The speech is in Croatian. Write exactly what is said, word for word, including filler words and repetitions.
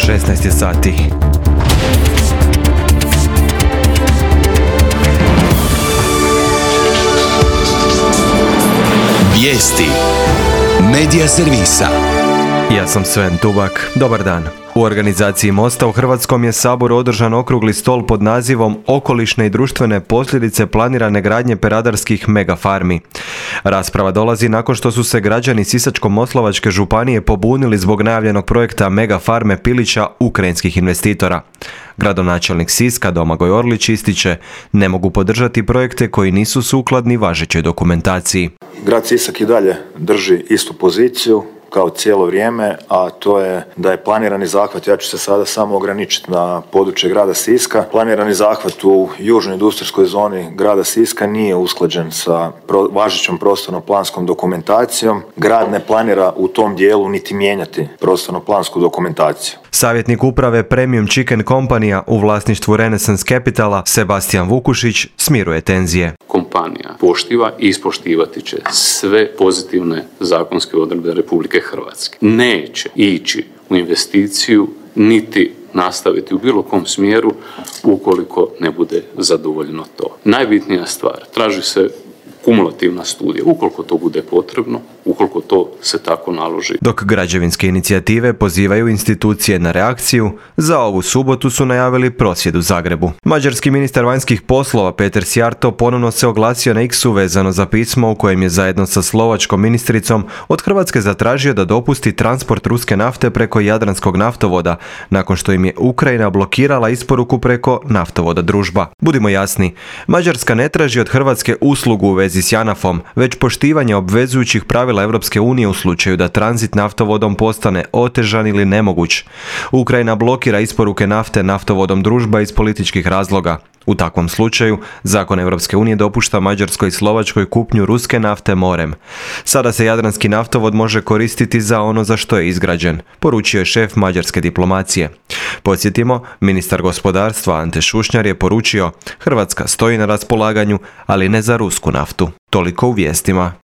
šesnaest je sati. Vijesti Medija servisa. Ja sam Sven Tubak. Dobar dan. U organizaciji Mosta u Hrvatskom je Saboru održan okrugli stol pod nazivom Okolišne i društvene posljedice planirane gradnje peradarskih megafarmi. Rasprava dolazi nakon što su se građani Sisačko-moslavačke županije pobunili zbog najavljenog projekta megafarme pilića ukrajinskih investitora. Gradonačelnik Siska Domagoj Orlić ističe, ne mogu podržati projekte koji nisu sukladni važećoj dokumentaciji. Grad Sisak i dalje drži istu poziciju kao cijelo vrijeme, a to je da je planirani zahvat, ja ću se sada samo ograničiti na područje grada Siska, planirani zahvat u južnoj industrijskoj zoni grada Siska nije usklađen sa pro, važećom prostorno-planskom dokumentacijom. Grad ne planira u tom dijelu niti mijenjati prostorno-plansku dokumentaciju. Savjetnik uprave Premium Chicken Kompanija u vlasništvu Renaissance Capitala Sebastian Vukušić smiruje tenzije. Kompanija poštiva i ispoštivati će sve pozitivne zakonske odredbe Republike Hrvatske. Neće ići u investiciju niti nastaviti u bilo kom smjeru ukoliko ne bude zadovoljno to. Najbitnija stvar, traži se kumulativna studija, ukoliko to bude potrebno, ukoliko to se tako naloži. Dok građevinske inicijative pozivaju institucije na reakciju, za ovu subotu su najavili prosvjed u Zagrebu. Mađarski ministar vanjskih poslova Peter Sjarto ponovno se oglasio na X-u vezano za pismo u kojem je zajedno sa slovačkom ministricom od Hrvatske zatražio da dopusti transport ruske nafte preko Jadranskog naftovoda, nakon što im je Ukrajina blokirala isporuku preko naftovoda Družba. Budimo jasni, Mađarska ne traži od Hrvatske uslugu u vezi s JANAF-om, već poštivanje obvezujućih pravila Europske unije u slučaju da tranzit naftovodom postane otežan ili nemoguć. Ukrajina blokira isporuke nafte naftovodom Družba iz političkih razloga. U takvom slučaju, zakon Europske unije dopušta Mađarskoj i Slovačkoj kupnju ruske nafte morem. Sada se Jadranski naftovod može koristiti za ono za što je izgrađen, poručio je šef mađarske diplomacije. Podsjetimo, ministar gospodarstva Ante Šušnjar je poručio, Hrvatska stoji na raspolaganju, ali ne za rusku naftu. Toliko u vijestima.